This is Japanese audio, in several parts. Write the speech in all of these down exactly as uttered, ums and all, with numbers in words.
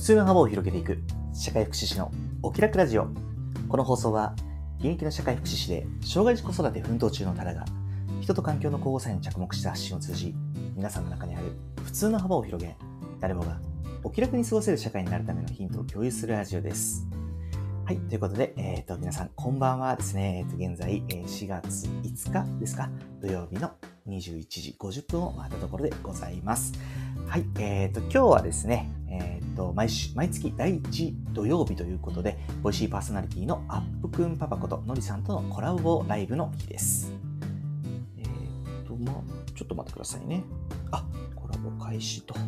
普通の幅を広げていく社会福祉士のお気楽ラジオ。この放送は現役の社会福祉士で障害児子育て奮闘中のタラが人と環境の交互作用に着目した発信を通じ、皆さんの中にある普通の幅を広げ、誰もがお気楽に過ごせる社会になるためのヒントを共有するラジオです。はい、ということで、えっと皆さんこんばんはですね。えっと現在しがついつかですか、土曜日のにじゅういちじごじゅっぷんを回ったところでございます。はい、えっと今日はですね、えっと毎週毎月だいいち土曜日ということで、ボイシーパーソナリティのアップくんパパことのりさんとのコラボライブの日です。えっとまあちょっと待ってくださいね。あ、コラボ開始と。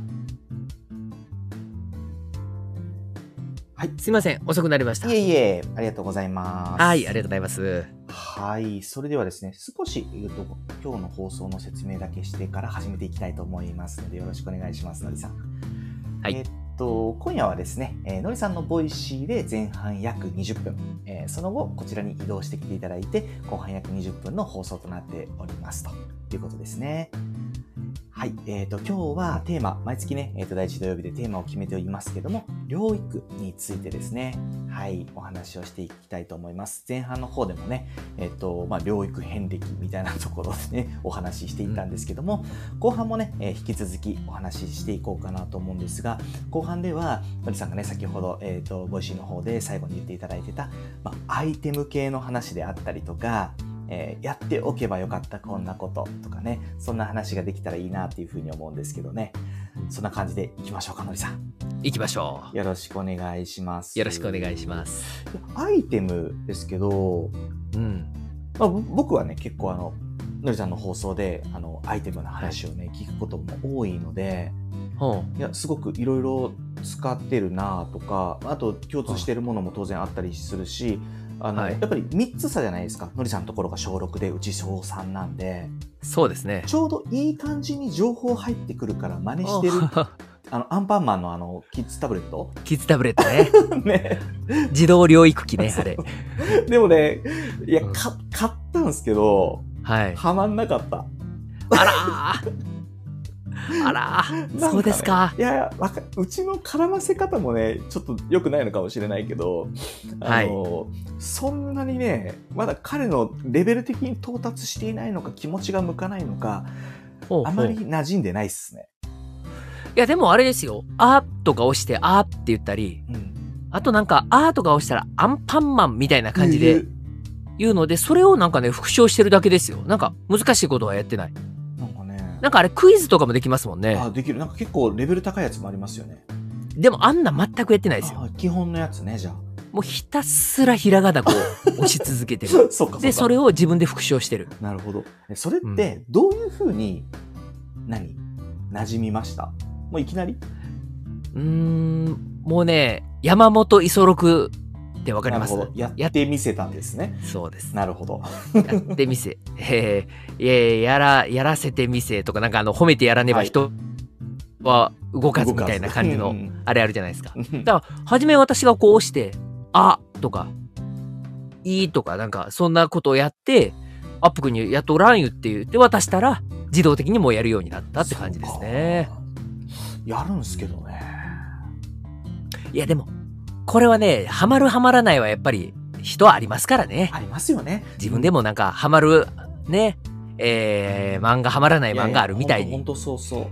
はい、すいません、遅くなりました。 いえいえ、ありがとうございます。 はい、ありがとうございます。 はい、それではですね、少し、えっと、今日の放送の説明だけしてから始めていきたいと思いますので、よろしくお願いします、のりさん。 はい。 えっと、今夜はですね、えー、のりさんのボイシーで前半約にじゅっぷん、えー、その後、こちらに移動してきていただいて、後半約にじゅっぷんの放送となっておりますということですね。はい、えっと、今日はテーマ、毎月ね、えっと、だいいち土曜日でテーマを決めておりますけども、療育についてですね、はい、お話をしていきたいと思います。前半の方でもね、えっと、まあ、療育遍歴みたいなところでね、お話ししていったんですけども、後半もね、えー、引き続きお話ししていこうかなと思うんですが、後半では、のりさんがね、先ほど、えっと、ボイシーの方で最後に言っていただいてた、まあ、アイテム系の話であったりとか、えー、やっておけばよかったこんなこととかね、そんな話ができたらいいなっていうふうに思うんですけどね。そんな感じでいきましょうか、のりさん。 行きましょう。よろしくお願いします。 よろしくお願いします。 アイテムですけど、 うん。 まあ、僕はね、結構あの、のりさんの放送で、あの、アイテムの話をね、はい、聞くことも多いので、 ほう。 いや、すごくいろいろ使ってるなとか、あと共通してるものも当然あったりするし、あの、はい、やっぱりみっつ差じゃないですか。のりさんのところがしょうろくで、うちしょうさんなんで。 そうですね。 ちょうどいい感じに情報入ってくるから真似してる。あの、アンパンマンのあの、キッズタブレットキッズタブレットね。ね。自動療育機ね、あれ。 でもね、いや、うん、か、買ったんですけど、 はい。 はまんなかった。 あらーあらー、ね、そうですか。 いやいや、わかうちの絡ませ方もね、ちょっと良くないのかもしれないけど、あの、はい、そんなにね、まだ彼のレベル的に到達していないのか、気持ちが向かないのか、ほうほう、あまり馴染んでないっすね。 いや、でもあれですよ。あーとか押して、あーって言ったり、うん、あとなんか、あーとか押したら、アンパンマンみたいな感じで言うので、それをなんかね、復唱してるだけですよ。なんか、難しいことはやってない。なんかあれクイズとかもできますもんね。 あ、できる。なんか結構レベル高いやつもありますよね。 でもあんな全くやってないですよ。 基本のやつね、じゃあ。 もうひたすらひらがなこう押し続けてる。 そうか。 で、それを自分で復唱してる。 なるほど。それってどういうふうに、うん、何馴染みました？もういきなり？ うーん、もうね、山本五十六ってわかります？ なるほど。やってみせたんですね。 そうです。 なるほど。 やってみせ。えー、えー、やら、やらせてみせとか、なんかあの、褒めてやらねば人は動かずみたいな感じの、あれあるじゃないですか。だから、はじめ私がこう押して、あとか、いいとか、なんか、そんなことをやって、アップ君にやっとおらんよって言って渡したら、自動的にもうやるようになったって感じですね。 やるんすけどね。 いや、でも、これはね、ハマるハマらないはやっぱり人はありますからね。 ありますよね。 自分でもなんかハマるね、えー、漫画ハマらない漫画あるみたいに。 本当そうそう。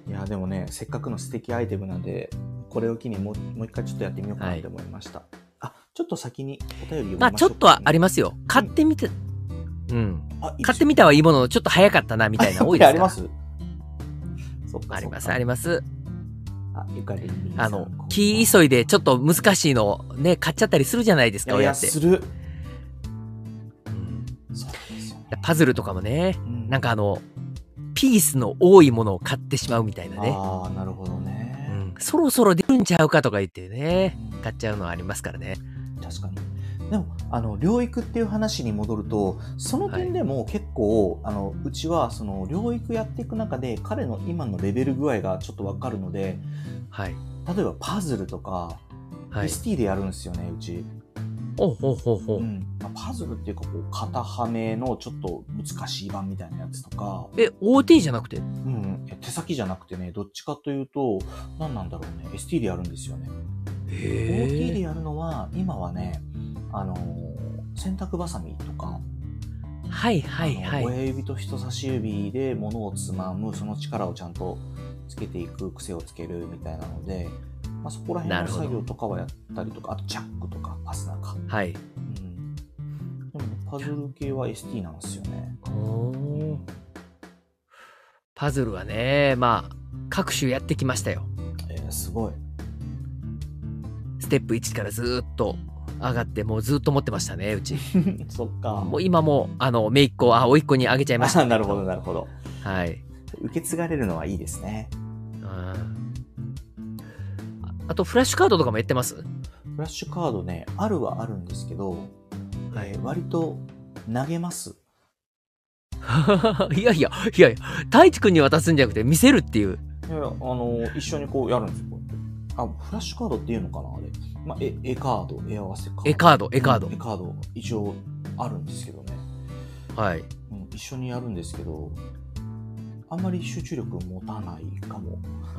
いやでもね、せっかくの素敵アイテムなんで、これを機にもうもう一回ちょっとやってみようかなって思いました。はい、あ、ちょっと先にお便り読みましょうか、ね。 まあちょっとはありますよ。買ってみて、うん。うん、買ってみたはいいもののちょっと早かったなみたいな多いですから。 あります。 そっか。ありますあります。 あ、ゆかりんあの、気急いでちょっと難しいのね、買っちゃったりするじゃないですか、 親って。いや、する。 うん。そうですよね。パズルとかもね、うん、なんかあの、ピースの多いものを買ってしまうみたいなね。 ああ、なるほどね、 うん。そろそろ出るんちゃうかとか言ってね、買っちゃうのはありますからね。 確かに。でも、あの、療育っていう話に戻ると、その点でも結構、はい、あの、うちは、その、療育やっていく中で、彼の今のレベル具合がちょっとわかるので、 はい。 例えばパズルとか、はい、エスティー でやるんですよね、うち。 ほうほうほうほう。 うんまあ、パズルっていうかこう型はめのちょっと難しい版みたいなやつとか、 え、オーティー じゃなくて？ うん、手先じゃなくてね、どっちかというと、何なんだろうね、エスティー でやるんですよね。 へオーティー でえ。 やるのは、今はね、あのー洗濯バサミとか、 はいはいはあのい。 親指と人差し指で物をつまむ、その力をちゃんとつけていく、癖をつけるみたいなので、まあ、そこら辺の作業とかはやったりとか、あとジャックとか、ファスナーか。 はい。 うん、でもね、パズル系は エスティー なんですよね。 おーパズルはね、まあ、各種やってきましたよ。 えー、すごい。 ステップいちからずーっと上がって、もうずっと持ってましたね、うち。 そっか。 もう今も、あの、姪っ子、あ、甥っ子にあげちゃいました。 あなるほど、なるほど。 はい。 受け継がれるのはいいですね。 うんああと、フラッシュカードとかもやってます？ フラッシュカードね、あるはあるんですけど、 はいえー割と投げます。 いやいや、いやいや、太一くんに渡すんじゃなくて見せるっていう。 いやいや、あのー一緒にこうやるんですよ、こうやって。あ、フラッシュカードっていうのかな、あれ。まあ、絵、絵カード、絵合わせカード。 絵カード、絵カードうん絵カード、一応あるんですけどね。 はい。 うん、一緒にやるんですけど、あんまり集中力持たないかも。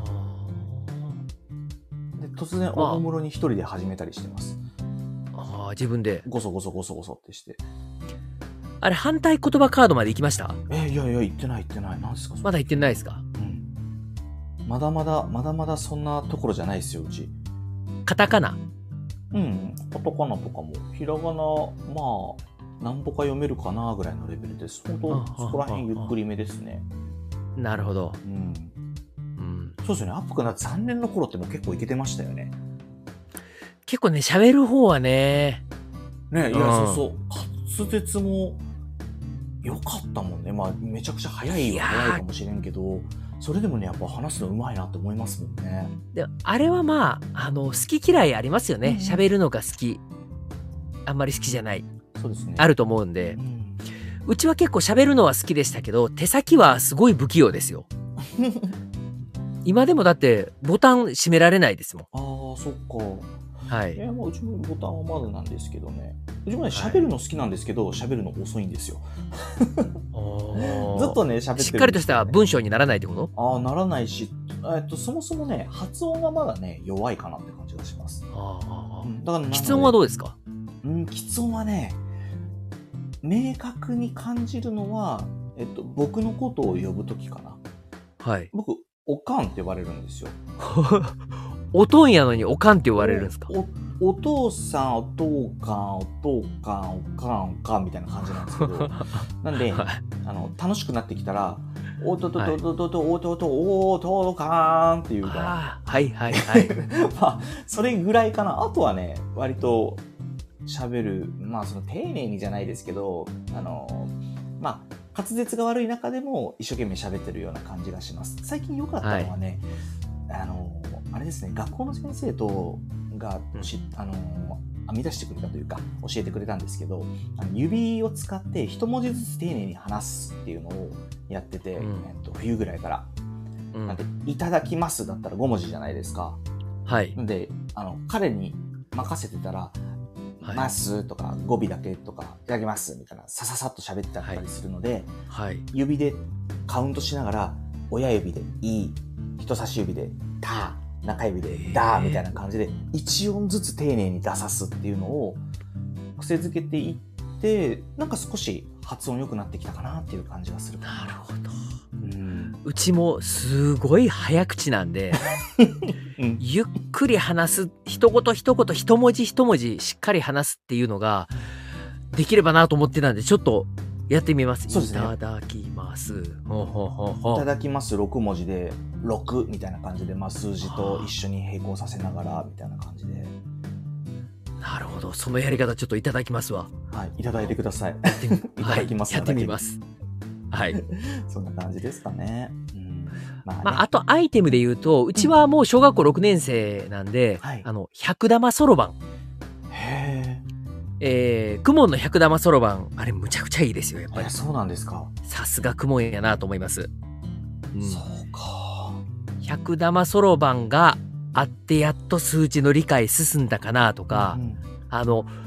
で、突然、 まあおもむろに一人で始めたりしてます。 ああ、自分で。 ごそごそごそごそってして。 あれ、反対言葉カードまで行きました？ えーいやいや、言ってない言ってない。なんですかそれまだ行ってないですか？ うん。まだまだ、まだまだそんなところじゃないですよ、うち。 カタカナ。 うん。カタカナとかも、ひらがな、まあ、なんぼか読めるかなぐらいのレベルです。本あ当そこら辺ゆっくりめですね。 なるほど。 うん。 うん。 そうですよね。アップくんだってさんねんの頃ってもう結構いけてましたよね。 結構ね、喋る方はね、 ねいや、 うんそうそう。滑舌も良かったもんね。まあ、めちゃくちゃ早いいやーは早いかもしれんけど、それでもね、やっぱ話すの上手いなって思いますもんね。 であれはまあ、あの、好き嫌いありますよね。 うんうん喋るのが好き。あんまり好きじゃない。 そうですね。 あると思うんでう。ん。 うちは結構喋るのは好きでしたけど、手先はすごい不器用ですよ。今でもだって、ボタン閉められないですもああ、そっか。 ん。はいい。 や、まあ、うちもボタンはまだなんですけどね。うちもね、 はい喋るの好きなんですけど、喋るの遅いんですよ。 おーずっとね、喋ってるんですよねしっかりとした文章にならないってこと？ ああ、ならないし、えっと、そもそもね、発音がまだね、弱いかなって感じがします。 ああうん、だからなので喫音はどうですか？ うん、喫音はね、明確に感じるのは、えっと、僕のことを呼ぶときかな。 はい。 僕、おかんって呼ばれるんですよ。 おとんやのにおかんって言われるんですか？ おお父さん、お父かん、お父かん、おかん、おかんみたいな感じなんですけど、なんで、 はいあの、楽しくなってきたら、おととはいとととと、おとと、おととかーんっていうかあーはいはいはい。 ら、まあ、それぐらいかな。あとはね、割と喋る、まあ、その丁寧にじゃないですけど、あの、まあ、滑舌が悪い中でも一生懸命喋ってるような感じがします。最近良かったのはね、あの、あれですね、学校の先生と、がし、あの、編み出してくれたというか、教えてくれたんですけど、あの指を使って一文字ずつ丁寧に話すっていうのをやってて、 うんえっと、冬ぐらいから。 うんなんで、いただきますだったらご文字じゃないですか。 はいなんで、あの、彼に任せてたら、 はいますとか語尾だけとか、いただきますみたいな、さささっと喋ってたりするので、 はい指でカウントしながら、親指でい、人差し指でた、中指でだみたいな感じで、一音ずつ丁寧に出さすっていうのを癖づけていって、なんか少し発音良くなってきたかなっていう感じがするかな。 なるほど。 うん。 うちもすごい早口なんで、 うん。 ゆっくり話す、一言一言一文字一文字しっかり話すっていうのができればなと思ってたんで、ちょっとやってみます。 そうですねいただきます。ほうほうほうほいうただきますろく文字でろくみたいな感じで、まあ、数字と一緒に並行させながらみたいな感じで、 なるほど。そのやり方ちょっといただきますわ。 はい、いただいてください。 やってみいただきますはいやってみます。はい。 そんな感じですかね。うん、まあ、ね、 まあ、あとアイテムで言うと、うちはもう小学校ろくねん生なんで、 はいあの、百玉そろばん。 へえー、クモンの百玉そろばん、あれむちゃくちゃいいですよ、やっぱりえ、。そうなんですか。 さすがクモンやなと思います。うんそうか。 百玉そろばんがあってやっと数字の理解進んだかなとか、 うんあの、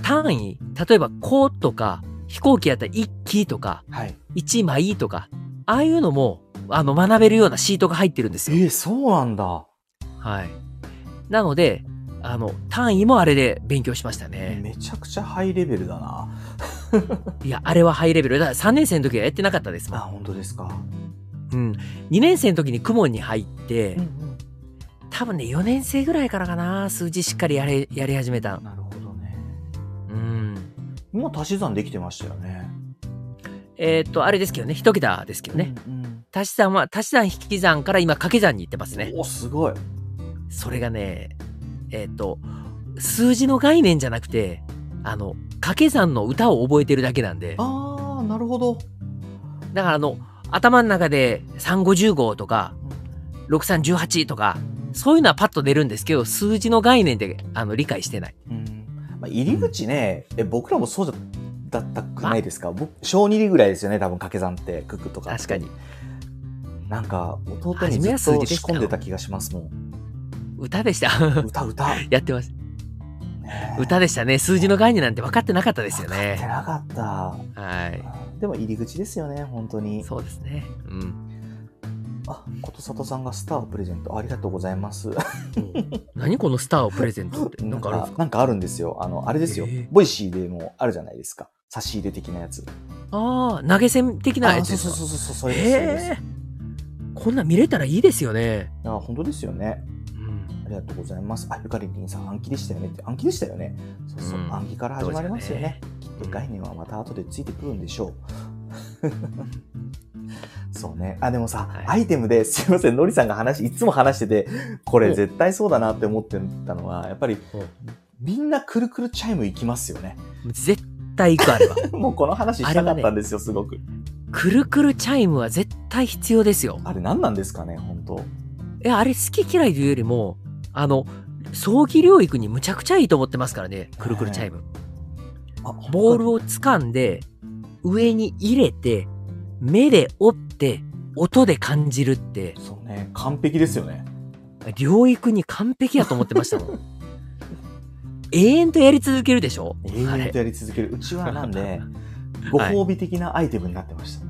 単位、例えば個とか、飛行機やったら一機とか、 はい。 一枚とか、ああいうのも、あの、学べるようなシートが入ってるんですよ。 えー、そうなんだ。 はい。なので、あの、単位もあれで勉強しましたね。 めちゃくちゃハイレベルだな。 いや、あれはハイレベル。だからさんねん生の時はやってなかったですもあ、 ん。 本当ですか。 うん。にねん生の時に公文に入って、 うんうん。 多分ね、よねん生ぐらいからかな、数字しっかりやれ、やり始めた。 なるほどね。 うん。 もう足し算できてましたよね。 えーっと、あれですけどね、一桁ですけどね。 うんうん、 足し算は、足し算引き算から今掛け算に行ってますね。 お、すごい。 それがね、えーっと、数字の概念じゃなくて、あの、掛け算の歌を覚えてるだけなんで。 あー、なるほど。 だからあの、頭の中でさんごじゅうごとか、ろくさんじゅうはちとか、そういうのはパッと出るんですけど、数字の概念であの理解してない。 うん、まあ、入り口ね、え、僕らもそうだったくないですか？僕、小にりぐらいですよね、多分掛け算って、九九とか。 確かに。 なんか、弟にずっと仕込んでた気がしますもん。 歌でした。 歌、歌。 やってます。歌でしたね。数字の概念なんて分かってなかったですよね。 分かってなかった。 はい。 でも入り口ですよね、本当に。 そうですね。うん。 あ、ことさとさんがスターをプレゼント。ありがとうございます。 何このスターをプレゼントって。なんかあるんですか？ なんかあるんですよ。あの、あれですよ。 えー、 ボイシーでもあるじゃないですか。差し入れ的なやつ。 ああ、投げ銭的なやつですか？ そうそうそうそう、そうです。 えー、こんなん見れたらいいですよね。 あ、本当ですよね。ありがとうございます。あ、ゆかりんさん、暗記でしたよねって。暗記でしたよね。そうそう、うん、暗記から始まりますよね。きっと概念はまた後でついてくるんでしょう。そうね。あ、でもさ、はい、アイテムですいません、のりさんが話、いつも話してて、これ絶対そうだなって思ってたのは、やっぱり、みんなくるくるチャイム行きますよね。 絶対行く、あれは。 もうこの話したかったんですよ、ね、すごく。 くるくるチャイムは絶対必要ですよ。 あれ何なんですかね、本当。 え、あれ好き嫌いというよりも、あの、葬儀療育にむちゃくちゃいいと思ってますからね、くるくるチャイム。あ、ボールを掴んで、上に入れて、目で折って、音で感じるって。 そうね、完璧ですよね。 療育に完璧やと思ってましたもん。永遠とやり続けるでしょ？ 永遠とやり続ける。うちはなんで、ご褒美的なアイテムになってました。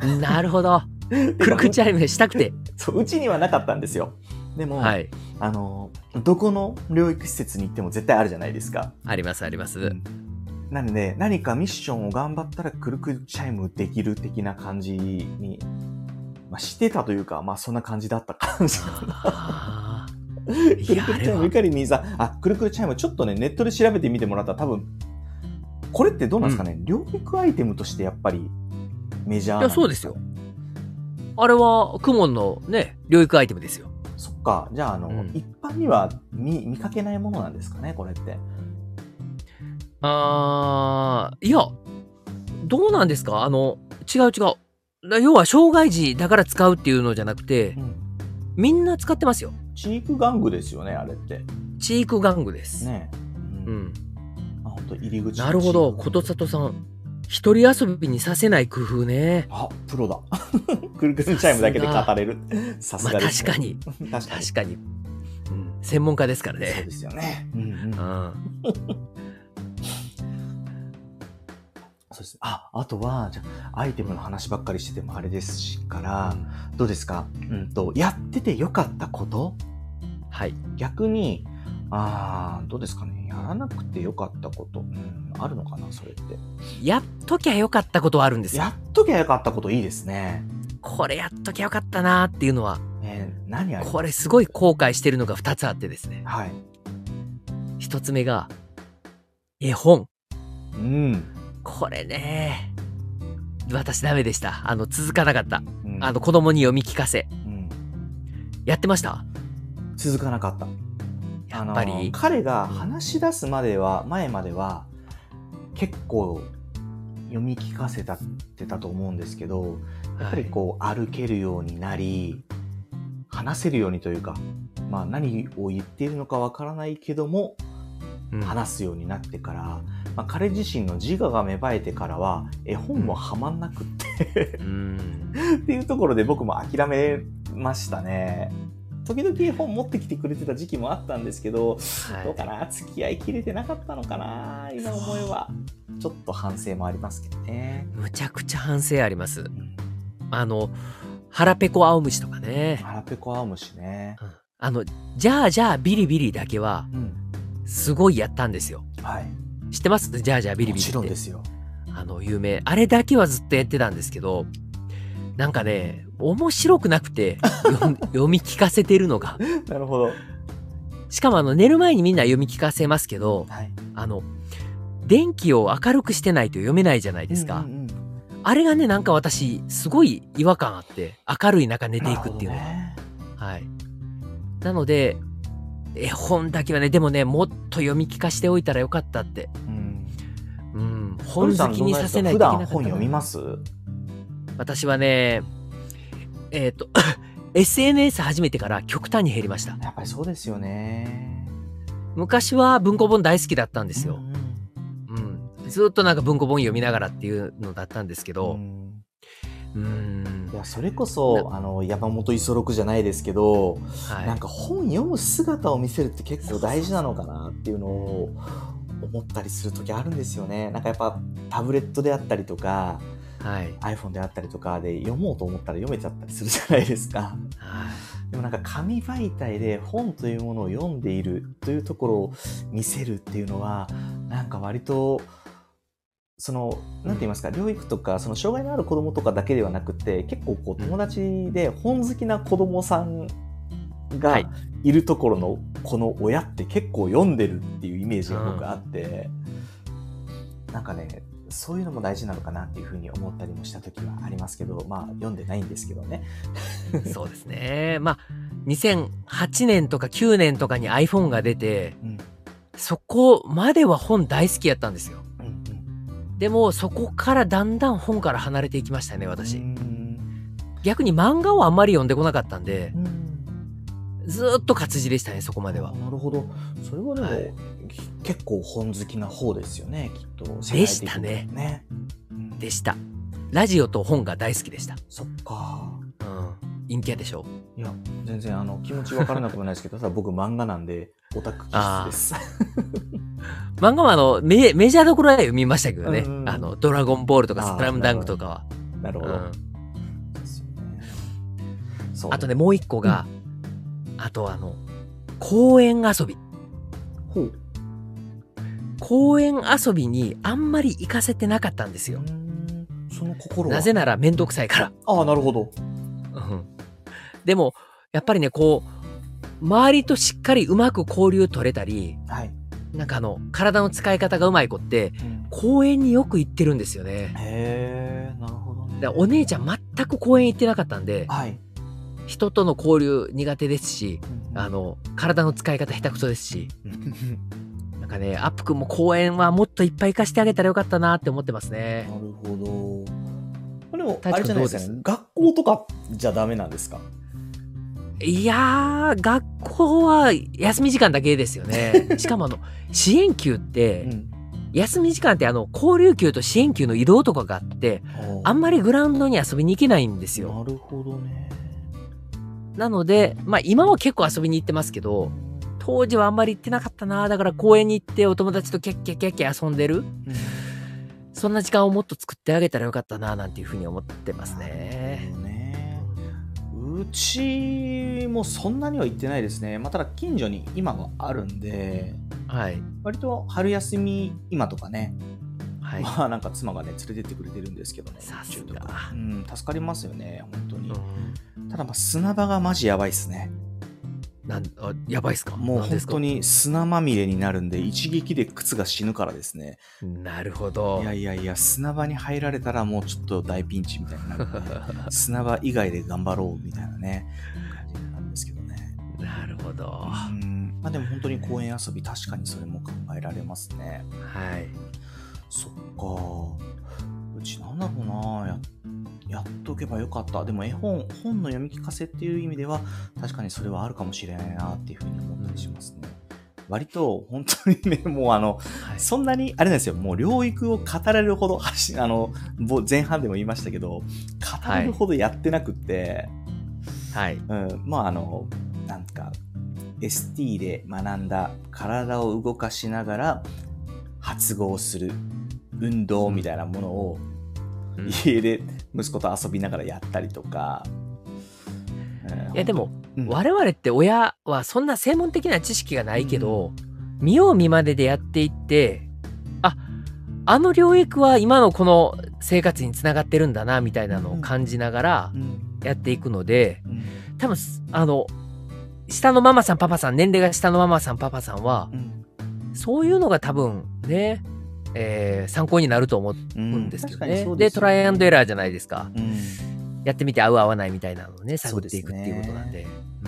はい、なるほど。くるくるチャイムしたくて。 そう、うちにはなかったんですよ。でも、はい、あの、どこの療育施設に行っても絶対あるじゃないですか。 あります、あります。うん、 なので、何かミッションを頑張ったらくるくるチャイムできる的な感じに、まあ、してたというか、まあそんな感じだった感じかな。くるくるチャイム、ゆかりにさん、あ、くるくるチャイム、ちょっとね、ネットで調べてみてもらったら多分、これってどうなんですかね、うん、療育アイテムとしてやっぱりメジャーなんですか？ いや、そうですよ。あれは、クモンのね、療育アイテムですよ。 そっか。じゃあ、あの、うん、一般には 見, 見かけないものなんですかね、これって。 あー、いや、どうなんですか？あの、違う違う。要は、障害児だから使うっていうのじゃなくて、うん、みんな使ってますよ。 チーク玩具ですよね、あれって。 チーク玩具です。 ねえ。うん。うん、あ、本当入り口。 なるほど、ことさとさん。一人遊びにさせない工夫ね。 あ、プロだ。くるくるチャイムだけで語れる。さすがです、 ね。まあ、確かに。確かに。確かに、うん。専門家ですからね。 そうですよね。うんうん。うんそうです。あ、あとは、じゃあ、アイテムの話ばっかりしててもあれですしから、うん、どうですか？うんと、やっててよかったこと？ はい。 逆に、あー、どうですかね。やらなくてよかったこと、うん、あるのかな、それって。 やっときゃよかったことはあるんですよ。 やっときゃよかったこといいですね。 これやっときゃよかったなーっていうのは、 えー、何あります？ これすごい後悔してるのがふたつあってですね。 はい。 ひとつめが、絵本。 うん。 これね、私ダメでした。あの、続かなかった。うん、あの、子供に読み聞かせ。うん、やってました？ 続かなかった。 やっぱり彼が話し出すまでは、うん、前までは結構読み聞かせたってたと思うんですけど、やっぱりこう歩けるようになり、話せるようにというか、まあ何を言っているのかわからないけども、うん、話すようになってから、まあ、彼自身の自我が芽生えてからは絵本もハマんなくって、うん、っていうところで僕も諦めましたね。 時々絵本持ってきてくれてた時期もあったんですけど、 はい、 どうかな、付き合いきれてなかったのかな、今思えば。ちょっと反省もありますけどね。 むちゃくちゃ反省あります。 うん、 あの、腹ペコ青虫とかね。 腹ペコ青虫ね。 うん、あの、じゃあじゃあビリビリだけは、すごいやったんですよ。 うん、はい。 知ってます？じゃあじゃあビリビリって。 もちろんですよ。 あの、有名。あれだけはずっとやってたんですけど、なんかね、面白くなくて、読, 読み聞かせてるのが。 なるほど。 しかもあの、寝る前にみんな読み聞かせますけど、はい、あの、電気を明るくしてないと読めないじゃないですか。うんうんうん、あれがね、なんか私、すごい違和感あって、明るい中寝ていくっていうのが。ね、はい。なので、絵本だけはね、でもね、もっと読み聞かしておいたらよかったって。うん。うん、本好きにさせないといけなかった。 普段本読みます？ 私はね、えっと、エスエヌエス 始めてから極端に減りました。 やっぱりそうですよね。 昔は文庫本大好きだったんですよ。うん、うん、ずっとなんか文庫本読みながらっていうのだったんですけど、うん、 うーん、いやそれこそあの山本五十六じゃないですけど、はい、なんか本読む姿を見せるって結構大事なのかなっていうのを思ったりする時あるんですよね。なんかやっぱタブレットであったりとか、はい、iPhone であったりとかで読もうと思ったら読めちゃったりするじゃないですか。はい、でもなんか紙媒体で本というものを読んでいるというところを見せるっていうのはなんか割とそのなんて言いますか、療育とかその障害のある子どもとかだけではなくて結構こう友達で本好きな子どもさんがいるところのこの親って結構読んでるっていうイメージが僕あって、うん、なんかねそういうのも大事なのかなっていうふうに思ったりもした時はありますけど、まあ読んでないんですけどね。 そうですね。まあにせんはちねんとかきゅうねんとかに iPhone が出て、うん、そこまでは本大好きやったんですよ。うんうん、でもそこからだんだん本から離れていきましたね、私。うん、逆に漫画をあんまり読んでこなかったんで、うん、ずーっと活字でしたね、そこまでは。 なるほど。それはでも、はい、結構本好きな方ですよね、きっと。 でしたね。ね、うん、でした。ラジオと本が大好きでした。 そっか。 うん。陰キャでしょ？ いや、全然あの気持ち分からなくもないですけど、ただ僕漫画なんでオタク気質です。 漫画はあの メ, メジャーどころは読みましたけどね。うん、あのドラゴンボールとかスラムダンクとかは。 なるほど。うん、 そう。あとね、もう一個が、うん、あとあの公園遊び。ほう。公園遊びにあんまり行かせてなかったんですよ。 その心は？ なぜならめんどくさいから。 ああ、なるほど。 うん、でもやっぱりね、こう周りとしっかりうまく交流取れたり、はい、なんかあの体の使い方がうまい子って、うん、公園によく行ってるんですよね。 へえ、なるほどね。 でお姉ちゃん全く公園行ってなかったんで、はい、人との交流苦手ですし、うん、あの体の使い方下手くそですし。なんかね、アップくんも公園はもっといっぱい行かしてあげたらよかったなって思ってますね。 なるほど。でもあれじゃないですかね、学校とかじゃダメなんですか？ いやー、学校は休み時間だけですよね。しかもあの支援級って、うん、休み時間ってあの交流級と支援級の移動とかがあって、あんまりグラウンドに遊びに行けないんですよ。 なるほどね。 なので、まあ今は結構遊びに行ってますけど、当時はあんまり行ってなかったな。だから公園に行ってお友達とキャッキャッキャッキャ遊んでる、うん、そんな時間をもっと作ってあげたらよかったななんていうふうに思ってますね。 ね、うちもそんなには行ってないですね。まあ、ただ近所に今があるんで、はい、割と春休み今とかね、はい、まあなんか妻がね連れてってくれてるんですけどね。 さすが、 うん、助かりますよね本当に、うん、ただまあ砂場がマジやばいっすね。 なんあやばいっすか？ もう本当に砂まみれになるんで一撃で靴が死ぬからですね。 なるほど。 いやいやいや、砂場に入られたらもうちょっと大ピンチみたいになるんで砂場以外で頑張ろうみたいなね感じなんですけどね。 なるほど。 うん、まあでも本当に公園遊び確かにそれも考えられますね。 はい。 そっか。うちなんだろうな、ややっとけばよかった。でも絵本、本の読み聞かせっていう意味では確かにそれはあるかもしれないなっていうふうに思ったりしますね。割と本当にね、もうあの、はい、そんなにあれなんですよ。もう療育を語られるほどあの前半でも言いましたけど、語れるほどやってなくって、はい、うん、まああのなんだエスティー で学んだ体を動かしながら発語をする運動みたいなものを家で息子と遊びながらやったりとか、 いやでも、 うん、 我々って親はそんな専門的な知識がないけど、うん、見よう見まねでやっていってああの領域は今のこの生活につながってるんだなみたいなのを感じながらやっていくので、うんうん、多分あの下のママさんパパさん年齢が下のママさんパパさんは、うん、そういうのが多分ね、えー、参考になると思うんですけどね。うん、で, でトライアンドエラーじゃないですか。うんやってみて合う合わないみたいなのをね探っていくっていうことなんで、うん、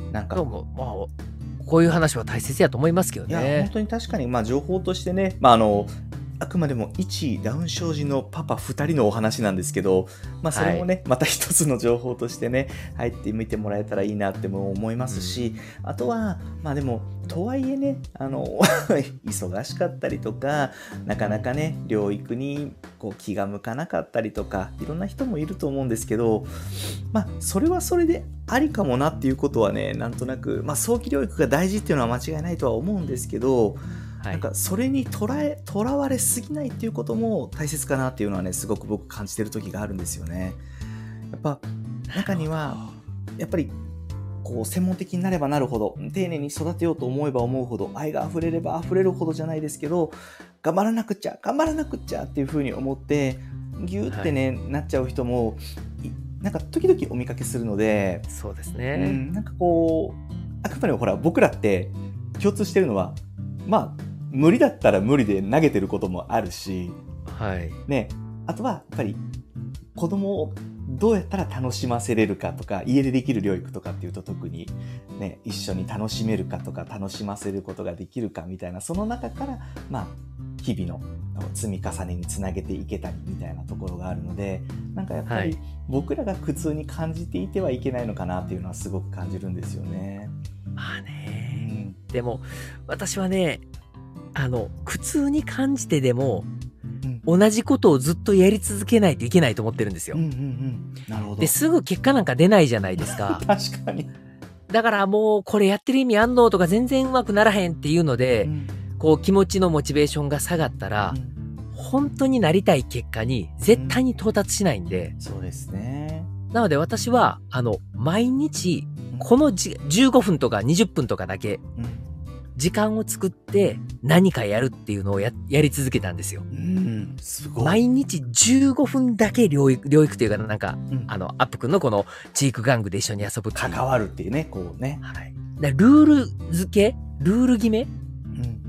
なんかも、まあ、こういう話は大切やと思いますけどね。 いや本当に確かに、まあ、情報としてね、まあ、あのあくまでも一ダウン症児のパパふたりのお話なんですけど、まあ、それもね、はい、また一つの情報としてね入ってみてもらえたらいいなっても思いますし、うん、あとはまあでもとはいえねあの忙しかったりとかなかなかね療育にこう気が向かなかったりとかいろんな人もいると思うんですけど、まあそれはそれでありかもなっていうことはねなんとなく、まあ、早期療育が大事っていうのは間違いないとは思うんですけど、なんかそれにとらえ、とらわれすぎないっていうことも大切かなっていうのはねすごく僕感じてる時があるんですよね。やっぱ中にはやっぱりこう専門的になればなるほど丁寧に育てようと思えば思うほど愛が溢れれば溢れるほどじゃないですけど頑張らなくちゃ頑張らなくちゃっていう風に思ってギューってね、はい、なっちゃう人もなんか時々お見かけするので、 そうですね、 うん、なんかこうあくまでもほら僕らって共通してるのはまあ無理だったら無理で投げてることもあるし、はいね、あとはやっぱり子供をどうやったら楽しませれるかとか家でできる療育とかっていうと特に、ね、一緒に楽しめるかとか楽しませることができるかみたいなその中から、まあ、日々の積み重ねにつなげていけたりみたいなところがあるのでなんかやっぱり僕らが苦痛に感じていてはいけないのかなっていうのはすごく感じるんですよね。 まあね、うん、でも私はねあの苦痛に感じてでも、うん、同じことをずっとやり続けないといけないと思ってるんですよ。うんうんうん、なるほど。ですぐ結果なんか出ないじゃないですか。 確かに。 だからもうこれやってる意味あんのとか全然うまくならへんっていうので、うん、こう気持ちのモチベーションが下がったら、うん、本当になりたい結果に絶対に到達しないんで、 うん、そうですね。 なので私はあの毎日このじじゅうごふんとかにじゅっぷんとかだけ、うん時間を作って何かやるっていうのを や, やり続けたんですよ。うん、すごい。毎日じゅうごふんだけ療育、療育というかなんか、うん、あのアップくんのこのチーク玩具で一緒に遊ぶっていう関わるっていうねこうね。 はい。だルール付け、ルール決め、うん、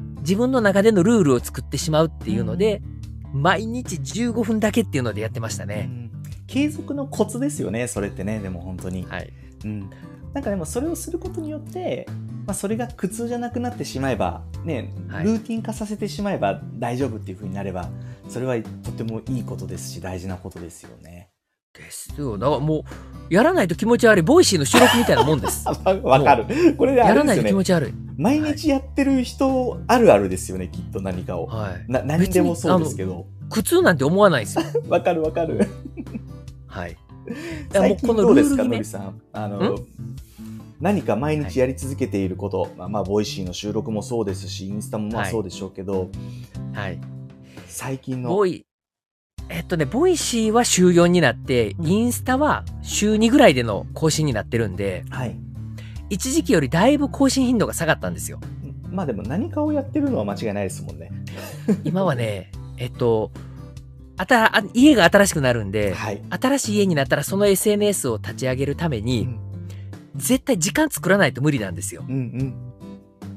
自分の中でのルールを作ってしまうっていうので、うん、毎日じゅうごふんだけっていうのでやってましたね。うん、 継続のコツですよねそれってねでも本当に。はい。うん。なんかでもそれをすることによって。まあ、それが苦痛じゃなくなってしまえば、ね、ルーティン化させてしまえば大丈夫っていう風になればそれはとてもいいことですし大事なことですよね。 ですよ。だからもうやらないと気持ち悪いボイシーの収録みたいなもんです。 わかる。これであれですよね。やらないと気持ち悪い。 毎日やってる人あるあるですよね、はい、きっと何かを。はい、な何でもそうですけど。 苦痛なんて思わないですよ。 わかるわかる。 はい。 最近どうですかのりさん。あの何か毎日やり続けていること、はい、まあ、まあボイシーの収録もそうですしインスタもまあそうでしょうけど、はい、最近のボイえっとねボイシーは週よんになって、うん、インスタは週にぐらいでの更新になってるんで、はい、一時期よりだいぶ更新頻度が下がったんですよ。 まあでも何かをやってるのは間違いないですもんね。 今はねえっとあた家が新しくなるんで、はい、新しい家になったらその エスエヌエス を立ち上げるために、うん絶対時間作らないと無理なんですよ。うんうん、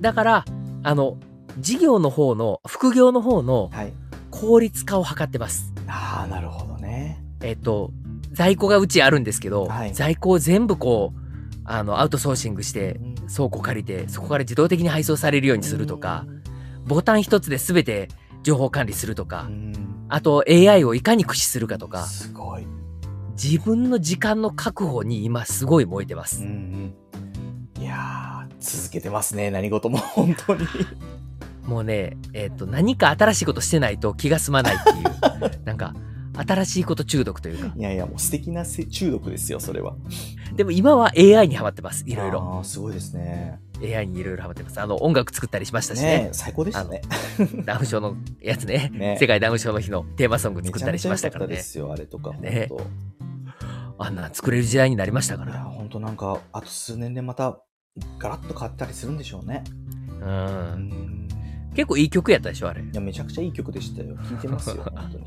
だからあの事業の方の副業の方の効率化を図ってます。 はい、ああなるほどね。 えっと在庫がうちあるんですけど、はい、在庫を全部こうあのアウトソーシングして倉庫借りてそこから自動的に配送されるようにするとか、ボタン一つで全て情報管理するとか、あと エーアイ をいかに駆使するかとか。 すごい。 自分の時間の確保に今すごい燃えてます。 うんうん、いやー続けてますね何事も本当に。 もうねえっと何か新しいことしてないと気が済まないっていうなんか新しいこと中毒というか。 いやいや、もう素敵なせ中毒ですよ、それは。 でも今は エーアイ にハマってます。いろいろ。 ああ、すごいですね。 エーアイ にいろいろハマってます。あの、音楽作ったりしましたしね。 ねえ、最高でしたね。 ダウン症のやつね。 ね世界ダウン症の日のテーマソングめ作ったりしちゃめちゃ良かましたからね。 ったですよ、あれとか、本ね当。 あんな作れる時代になりましたかいや、 ら。 本当なんか、あと数年でまた、ガラッと変わったりするんでしょうね。 う。 うんん。 結構いい曲やったでしょ、あれ。 いや、めちゃくちゃいい曲でしたよ。聴いてますよ、本当に。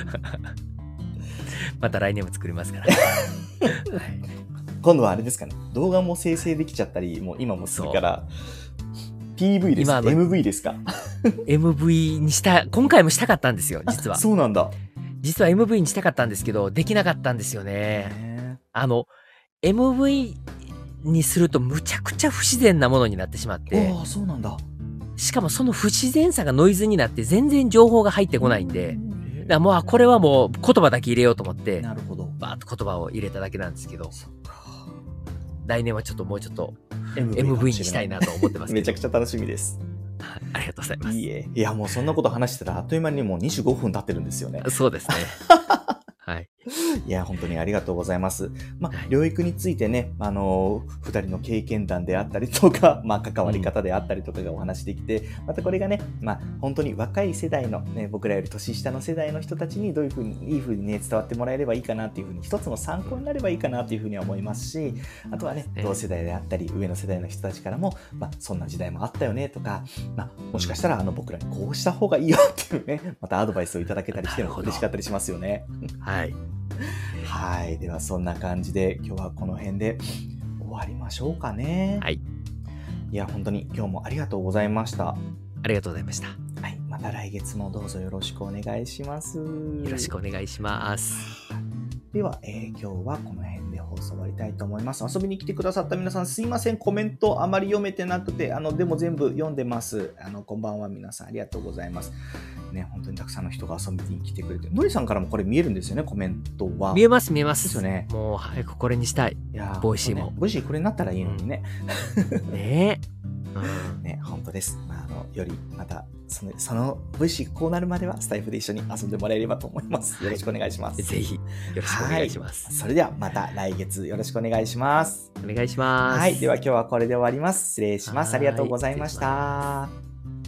また来年も作りますから。はい今度はあれですかね、動画も生成できちゃったり、もう今もするから、ピーブイ ですか今のエムブイ ですか。 エムブイ にした、今回もしたかったんですよ、実は。 そうなんだ。 実は エムブイ にしたかったんですけど、できなかったんですよね。 ねあの、エムブイ にするとむちゃくちゃ不自然なものになってしまって、 ああ、そうなんだ。 しかもその不自然さがノイズになって全然情報が入ってこないんで、だからもうあこれはもう言葉だけ入れようと思ってなるほど。 バーッと言葉を入れただけなんですけど、 そっか。 来年はちょっともうちょっとエムブイエムブイ にしたいなと思ってますけどめちゃくちゃ楽しみです。 はいありがとうございます。 いいえ。いや、もうそんなこと話してたらあっという間にもうにじゅうごふん経ってるんですよね。 そうですね。はい。 いや、本当にありがとうございます。まあ、 はい療育についてね、あのー、二人の経験談であったりとか、まあ、関わり方であったりとかがお話できて、またこれがね、まあ、本当に若い世代の、ね、僕らより年下の世代の人たちにどういうふうに、いいふうにね、伝わってもらえればいいかなっていうふうに、一つの参考になればいいかなっていうふうには思いますし、あとはね、同世代であったり、上の世代の人たちからも、まあ、そんな時代もあったよねとか、まあ、もしかしたら、あの、僕らにこうした方がいいよっていうね、またアドバイスをいただけたりしても嬉しかったりしますよね。 はい。 はい。では、そんな感じで、今日はこの辺で終わりましょうかね。 はい。 いや、本当に今日もありがとうございました。 ありがとうございました。 はい。また来月もどうぞよろしくお願いします。よよろしくお願いします。 では、えー今日はこの辺で放送終わりたいと思います。遊びに来てくださった皆さん、すいません。コメントあまり読めてなくて、あの、でも全部読んでます。あの、こんばんは。皆さん、ありがとうございます。ね、本当にたくさんの人が遊びに来てくれて。のりさんからもこれ見えるんですよね、コメントは。 見えます見えます。 ですよね。 もう早くこれにしたい。 いやボイシーもねボイシーこれになったらいいのにね。 ねえ。うんね、本当です。まあ、あの、より、また、その、その、V シーこうなるまでは、スタイフで一緒に遊んでもらえればと思います。よろしくお願いします。 ぜひよろしくお願いします。 はい。それでは、また来月よろしくお願いします。 お願いします。 はい。では、今日はこれで終わります。失礼します。ありがとうございましはた。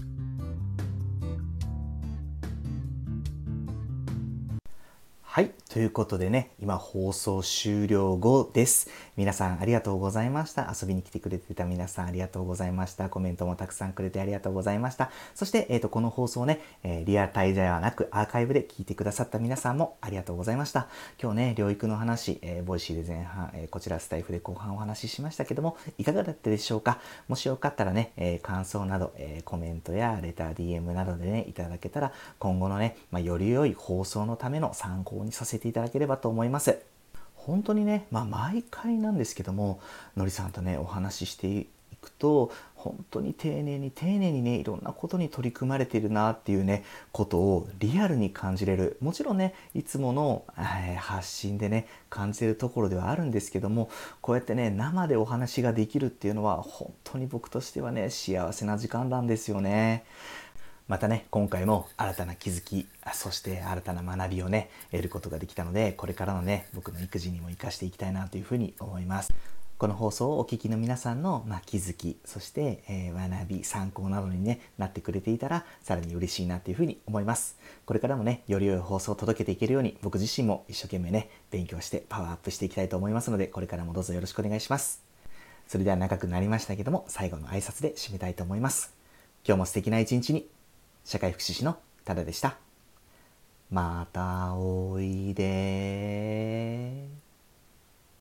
はい。ということでね、今放送終了後です。皆さんありがとうございました。遊びに来てくれてた皆さんありがとうございました。コメントもたくさんくれてありがとうございました。そして、えっと、この放送ね、えーリアタイではなくアーカイブで聞いてくださった皆さんもありがとうございました。今日ね、療育の話、えーボイシーで前半、えーこちらスタイフで後半お話ししましたけども、いかがだったでしょうか。もしよかったらね、えー感想など、えーコメントやレター、ディーエム などでね、いただけたら、今後のね、まあ、より良い放送のための参考にさせていただければと思います。本当にね、まあ、毎回なんですけども、のりさんとねお話ししていくと本当に丁寧に丁寧にねいろんなことに取り組まれているなっていうねことをリアルに感じれる。もちろんねいつもの、えー発信でね感じているところではあるんですけども、こうやってね生でお話ができるっていうのは本当に僕としてはね幸せな時間なんですよね。またね、今回も新たな気づき、そして新たな学びをね、得ることができたので、これからのね、僕の育児にも活かしていきたいなというふうに思います。この放送をお聞きの皆さんの、まあ、気づき、そして、えー学び、参考などに、ね、なってくれていたら、さらに嬉しいなというふうに思います。これからもね、より良い放送を届けていけるように、僕自身も一生懸命ね、勉強してパワーアップしていきたいと思いますので、これからもどうぞよろしくお願いします。それでは長くなりましたけども、最後の挨拶で締めたいと思います。今日も素敵な一日に。社会福祉士のタダでした。またおいで。